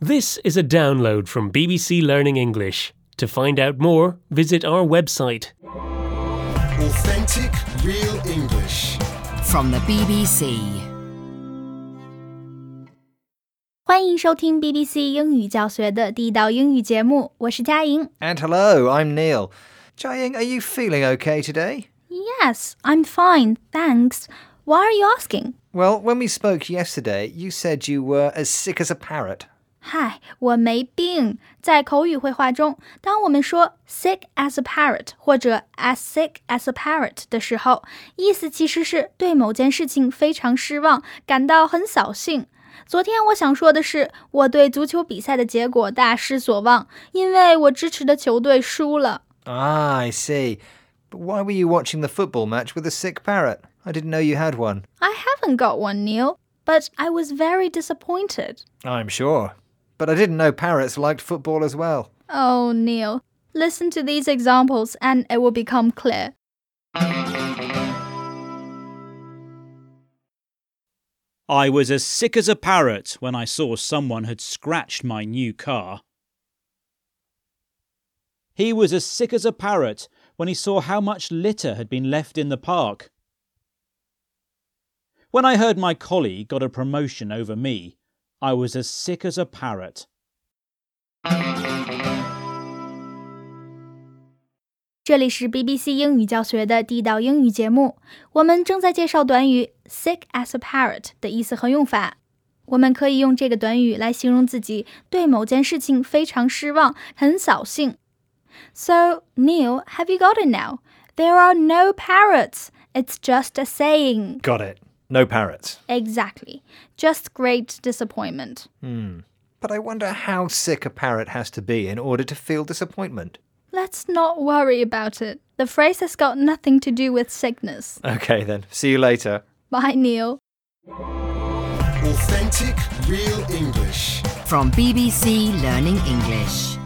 This is a download from BBC Learning English. To find out more, visit our website. Authentic, real English. From the BBC. 欢迎收听 BBC 英语教学的地道英语节目，我是佳莹。 And hello, I'm Neil. Jiaying, are you feeling okay today? Yes, I'm fine, thanks. Why are you asking? Well, when we spoke yesterday, you said you were as sick as a parrot. 嗨，我没病。在口语绘画中，当我们说 sick as a parrot 或者 as sick as a parrot 的时候，意思其实是对某件事情非常失望，感到很扫兴。昨天我想说的是，我对足球比赛的结果大失所望，因为我支持的球队输了。 Ah, I see. But why were you watching the football match with a sick parrot? I didn't know you had one. I haven't got one, Neil, but I was very disappointed. I'm sure. But I didn't know parrots liked football as well. Oh, Neil, listen to these examples and it will become clear. I was as sick as a parrot when I saw someone had scratched my new car. He was as sick as a parrot when he saw how much litter had been left in the park. When I heard my colleague got a promotion over me, I was as sick as a parrot. 这里是 BBC 英语教学的地道英语节目，我们正在介绍短语 sick as a parrot 的意思和用法。我们可以用这个短语来形容自己对某件事情非常失望，很扫兴。So, Neil, have you got it now? There are no parrots. It's just a saying. Got it. No parrots. Exactly. Just great disappointment. But I wonder how sick a parrot has to be in order to feel disappointment. Let's not worry about it. The phrase has got nothing to do with sickness. Okay then, see you later. Bye, Neil. Authentic, real English. From BBC Learning English.